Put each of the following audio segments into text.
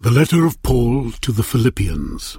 The letter of Paul to the Philippians.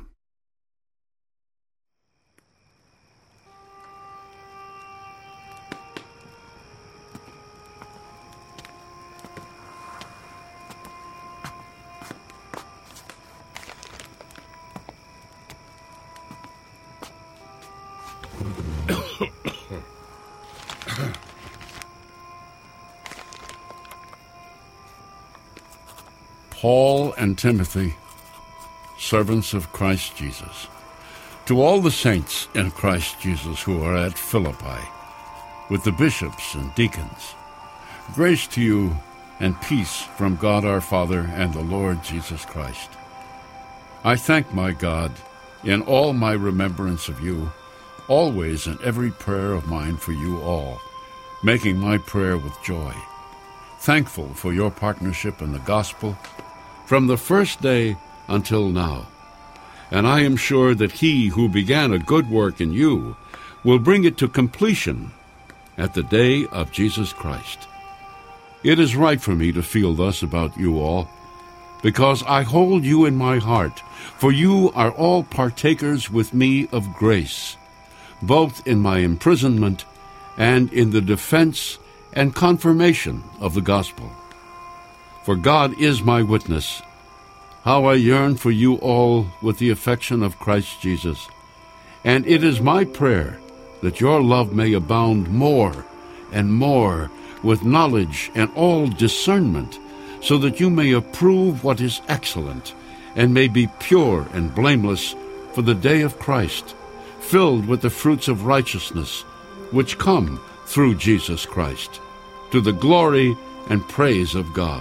Paul and Timothy, servants of Christ Jesus, to all the saints in Christ Jesus who are at Philippi, with the bishops and deacons, grace to you and peace from God our Father and the Lord Jesus Christ. I thank my God in all my remembrance of you, always in every prayer of mine for you all, making my prayer with joy, thankful for your partnership in the gospel from the first day until now. And I am sure that he who began a good work in you will bring it to completion at the day of Jesus Christ. It is right for me to feel thus about you all, because I hold you in my heart, for you are all partakers with me of grace, both in my imprisonment and in the defense and confirmation of the gospel. For God is my witness, how I yearn for you all with the affection of Christ Jesus. And it is my prayer that your love may abound more and more with knowledge and all discernment, so that you may approve what is excellent, and may be pure and blameless for the day of Christ, filled with the fruits of righteousness, which come through Jesus Christ, to the glory and praise of God.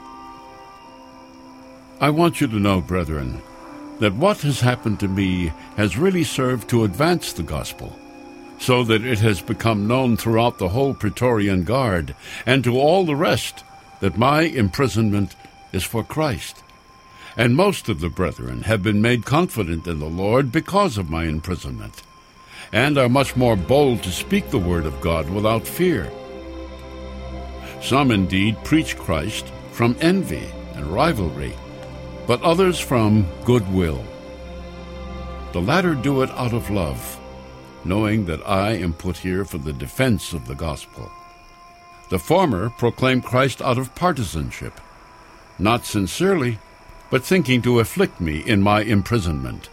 I want you to know, brethren, that what has happened to me has really served to advance the gospel, so that it has become known throughout the whole Praetorian Guard and to all the rest that my imprisonment is for Christ. And most of the brethren have been made confident in the Lord because of my imprisonment, and are much more bold to speak the word of God without fear. Some indeed preach Christ from envy and rivalry, but others from goodwill. The latter do it out of love, knowing that I am put here for the defense of the gospel. The former proclaim Christ out of partisanship, not sincerely, but thinking to afflict me in my imprisonment.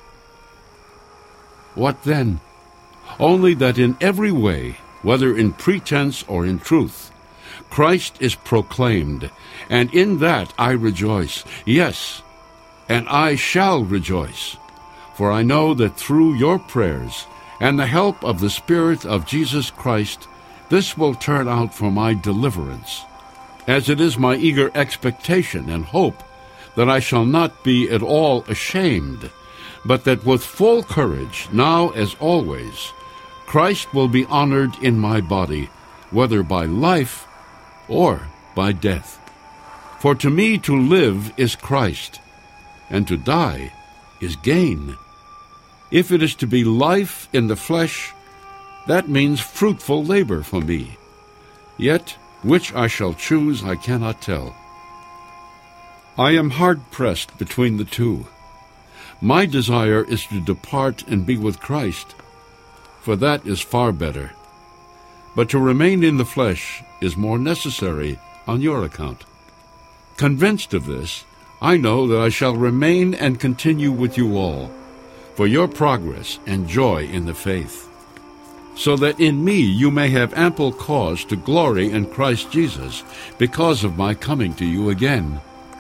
What then? Only that in every way, whether in pretense or in truth, Christ is proclaimed, and in that I rejoice. Yes, and I shall rejoice, for I know that through your prayers and the help of the Spirit of Jesus Christ, this will turn out for my deliverance, as it is my eager expectation and hope that I shall not be at all ashamed, but that with full courage, now as always, Christ will be honored in my body, whether by life or by death. For to me to live is Christ, and to die is gain. If it is to be life in the flesh, that means fruitful labor for me. Yet which I shall choose I cannot tell. I am hard-pressed between the two. My desire is to depart and be with Christ, for that is far better. But to remain in the flesh is more necessary on your account. Convinced of this, I know that I shall remain and continue with you all, for your progress and joy in the faith, so that in me you may have ample cause to glory in Christ Jesus because of my coming to you again.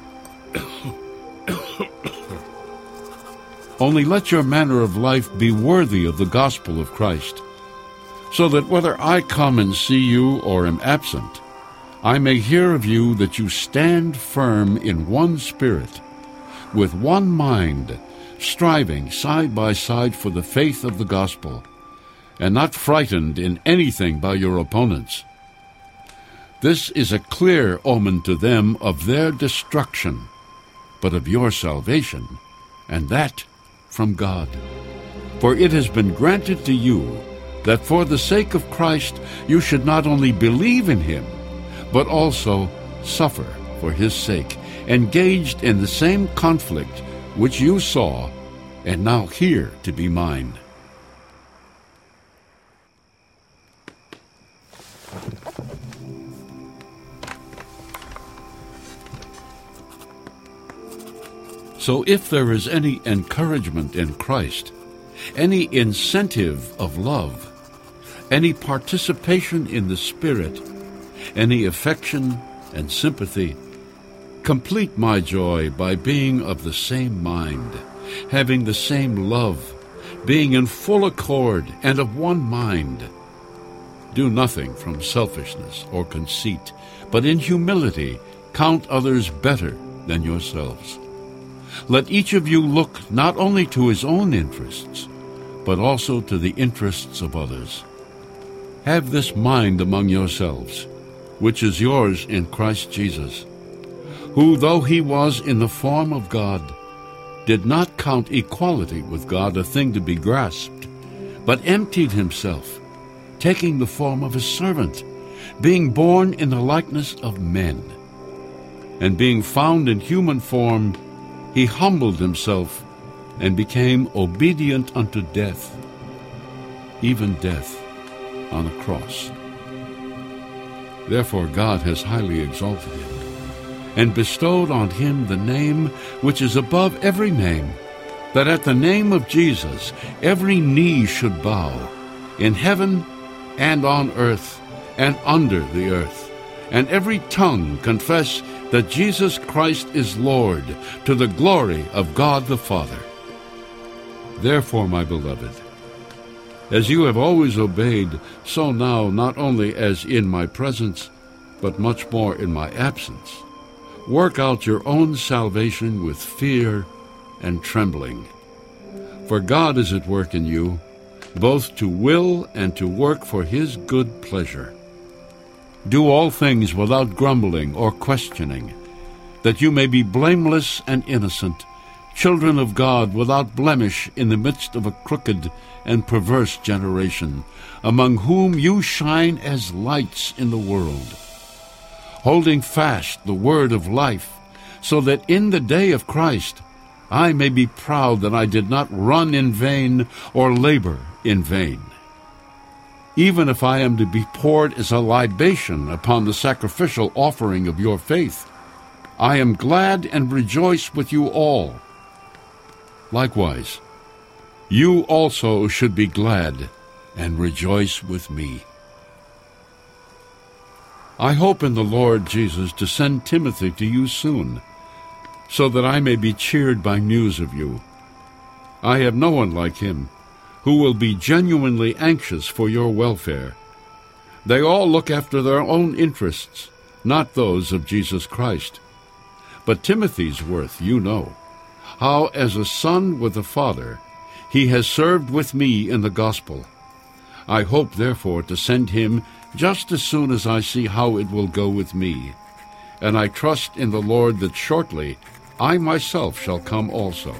Only let your manner of life be worthy of the gospel of Christ, so that whether I come and see you or am absent, I may hear of you that you stand firm in one spirit, with one mind, striving side by side for the faith of the gospel, and not frightened in anything by your opponents. This is a clear omen to them of their destruction, but of your salvation, and that from God. For it has been granted to you that for the sake of Christ you should not only believe in him, but also suffer for his sake, engaged in the same conflict which you saw and now hear to be mine. So if there is any encouragement in Christ, any incentive of love, any participation in the Spirit, any affection and sympathy, complete my joy by being of the same mind, having the same love, being in full accord and of one mind. Do nothing from selfishness or conceit, but in humility count others better than yourselves. Let each of you look not only to his own interests, but also to the interests of others. Have this mind among yourselves, which is yours in Christ Jesus, who, though he was in the form of God, did not count equality with God a thing to be grasped, but emptied himself, taking the form of a servant, being born in the likeness of men. And being found in human form, he humbled himself and became obedient unto death, even death on a cross. Therefore God has highly exalted him, and bestowed on him the name which is above every name, that at the name of Jesus every knee should bow, in heaven and on earth and under the earth, and every tongue confess that Jesus Christ is Lord, to the glory of God the Father. Therefore, my beloved, as you have always obeyed, so now, not only as in my presence, but much more in my absence, work out your own salvation with fear and trembling. For God is at work in you, both to will and to work for his good pleasure. Do all things without grumbling or questioning, that you may be blameless and innocent, children of God without blemish in the midst of a crooked and perverse generation, among whom you shine as lights in the world, holding fast the word of life, so that in the day of Christ I may be proud that I did not run in vain or labor in vain. Even if I am to be poured as a libation upon the sacrificial offering of your faith, I am glad and rejoice with you all. Likewise, you also should be glad and rejoice with me. I hope in the Lord Jesus to send Timothy to you soon, so that I may be cheered by news of you. I have no one like him, who will be genuinely anxious for your welfare. They all look after their own interests, not those of Jesus Christ. But Timothy's worth you know, how as a son with a father he has served with me in the gospel. I hope, therefore, to send him just as soon as I see how it will go with me, and I trust in the Lord that shortly I myself shall come also.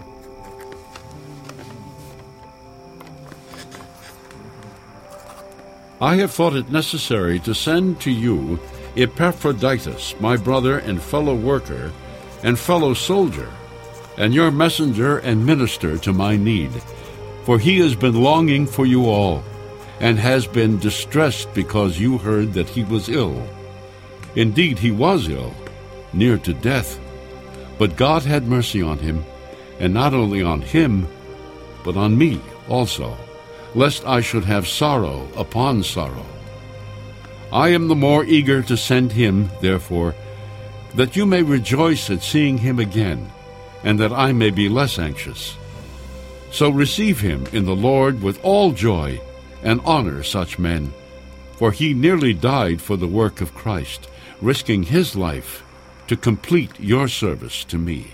I have thought it necessary to send to you Epaphroditus, my brother and fellow worker and fellow soldier, and your messenger and minister to my need, for he has been longing for you all, and has been distressed because you heard that he was ill. Indeed, he was ill, near to death, but God had mercy on him, and not only on him, but on me also, lest I should have sorrow upon sorrow. I am the more eager to send him, therefore, that you may rejoice at seeing him again, and that I may be less anxious. So receive him in the Lord with all joy, and honor such men, for he nearly died for the work of Christ, risking his life to complete your service to me.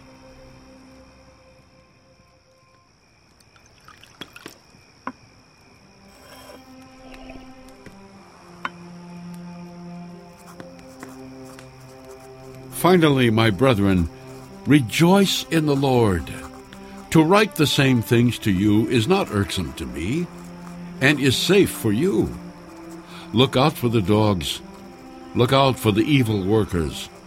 Finally, my brethren, rejoice in the Lord. To write the same things to you is not irksome to me, and is safe for you. Look out for the dogs. Look out for the evil workers.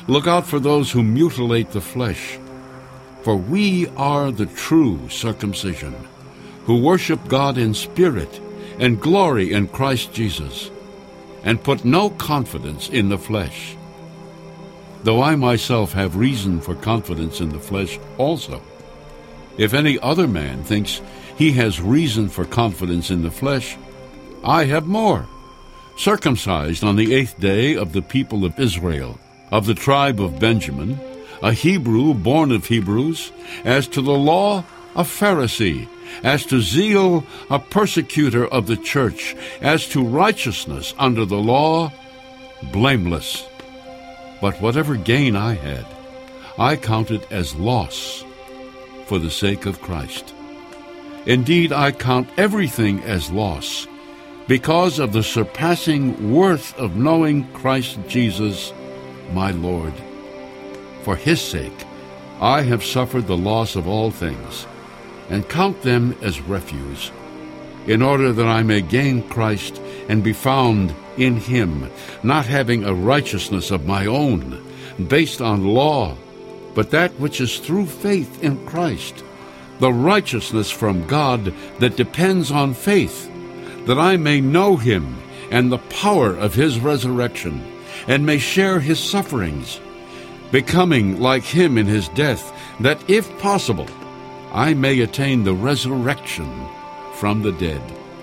Look out for those who mutilate the flesh. For we are the true circumcision, who worship God in spirit and glory in Christ Jesus, and put no confidence in the flesh. Though I myself have reason for confidence in the flesh also. If any other man thinks he has reason for confidence in the flesh, I have more. Circumcised on the 8th day of the people of Israel, of the tribe of Benjamin, a Hebrew born of Hebrews, as to the law, a Pharisee, as to zeal, a persecutor of the church, as to righteousness under the law, blameless. But whatever gain I had, I counted as loss for the sake of Christ. Indeed, I count everything as loss because of the surpassing worth of knowing Christ Jesus, my Lord. For his sake, I have suffered the loss of all things, and count them as refuse, in order that I may gain Christ and be found in him, not having a righteousness of my own, based on law, but that which is through faith in Christ, the righteousness from God that depends on faith, that I may know him and the power of his resurrection, and may share his sufferings, becoming like him in his death, that if possible, I may attain the resurrection from the dead.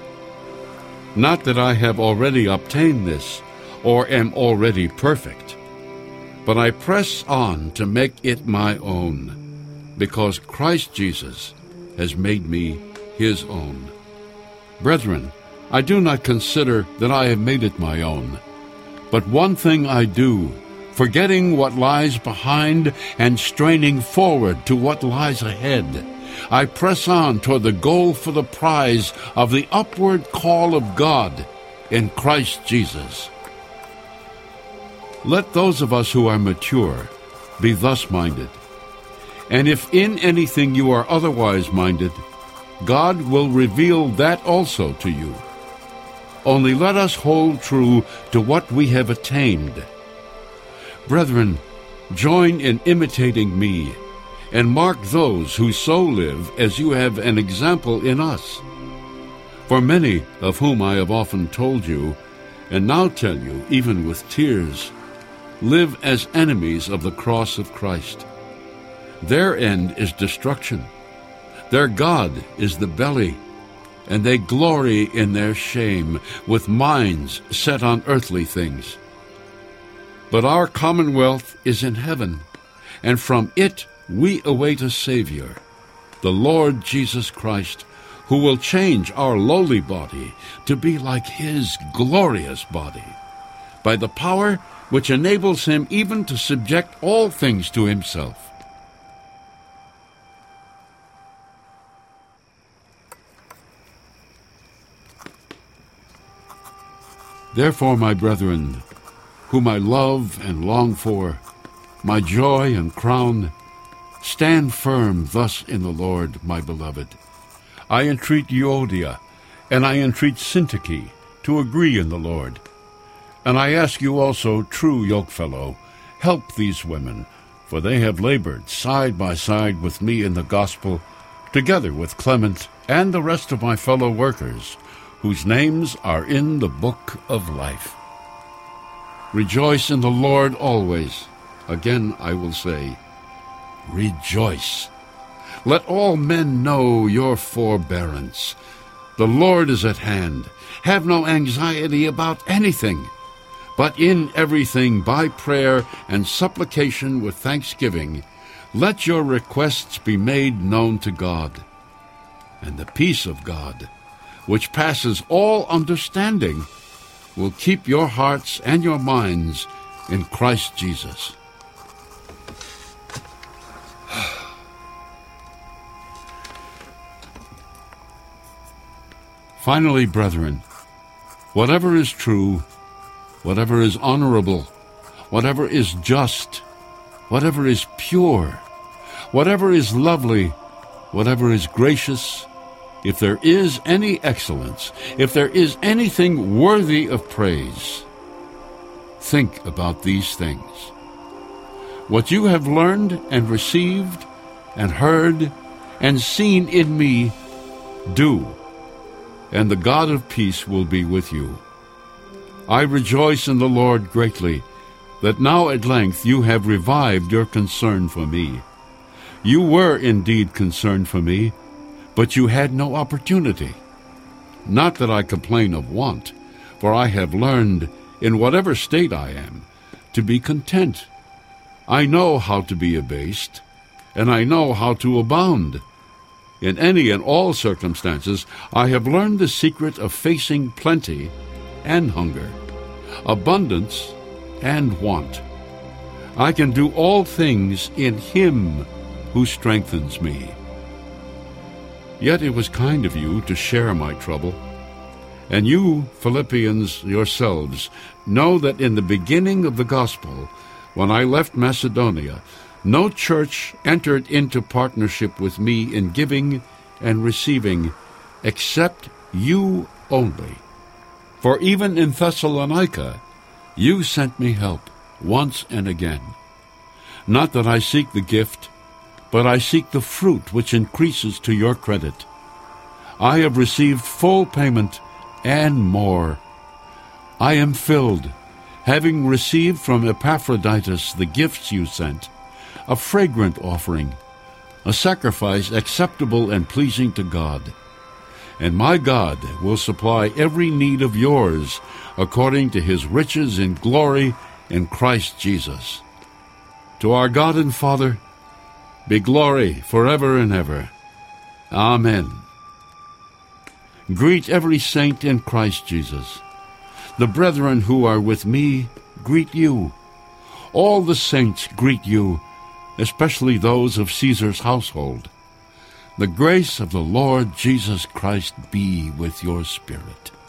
Not that I have already obtained this, or am already perfect, but I press on to make it my own, because Christ Jesus has made me his own. Brethren, I do not consider that I have made it my own, but one thing I do, forgetting what lies behind and straining forward to what lies ahead, I press on toward the goal for the prize of the upward call of God in Christ Jesus. Let those of us who are mature be thus minded. And if in anything you are otherwise minded, God will reveal that also to you. Only let us hold true to what we have attained. Brethren, join in imitating me, and mark those who so live as you have an example in us. For many of whom I have often told you, and now tell you even with tears, live as enemies of the cross of Christ. Their end is destruction. Their God is the belly, and they glory in their shame, with minds set on earthly things. But our commonwealth is in heaven, and from it we await a Savior, the Lord Jesus Christ, who will change our lowly body to be like his glorious body, by the power which enables him even to subject all things to himself. Therefore, my brethren, whom I love and long for, my joy and crown, stand firm thus in the Lord, my beloved. I entreat Euodia, and I entreat Syntyche to agree in the Lord. And I ask you also, true yokefellow, help these women, for they have labored side by side with me in the gospel, together with Clement and the rest of my fellow workers, whose names are in the book of life. Rejoice in the Lord always. Again I will say, rejoice. Let all men know your forbearance. The Lord is at hand. Have no anxiety about anything, but in everything by prayer and supplication with thanksgiving, let your requests be made known to God. And the peace of God, which passes all understanding, will keep your hearts and your minds in Christ Jesus. Finally, brethren, whatever is true, whatever is honorable, whatever is just, whatever is pure, whatever is lovely, whatever is gracious, if there is any excellence, if there is anything worthy of praise, think about these things. What you have learned and received and heard and seen in me, do, and the God of peace will be with you. I rejoice in the Lord greatly that now at length you have revived your concern for me. You were indeed concerned for me, but you had no opportunity. Not that I complain of want, for I have learned, in whatever state I am, to be content. I know how to be abased, and I know how to abound. In any and all circumstances, I have learned the secret of facing plenty and hunger, abundance and want. I can do all things in Him who strengthens me. Yet it was kind of you to share my trouble. And you, Philippians, yourselves, know that in the beginning of the gospel, when I left Macedonia, no church entered into partnership with me in giving and receiving, except you only. For even in Thessalonica, you sent me help once and again. Not that I seek the gift, but I seek the fruit which increases to your credit. I have received full payment and more. I am filled, having received from Epaphroditus the gifts you sent, a fragrant offering, a sacrifice acceptable and pleasing to God. And my God will supply every need of yours according to His riches in glory in Christ Jesus. To our God and Father be glory forever and ever. Amen. Greet every saint in Christ Jesus. The brethren who are with me greet you. All the saints greet you, especially those of Caesar's household. The grace of the Lord Jesus Christ be with your spirit.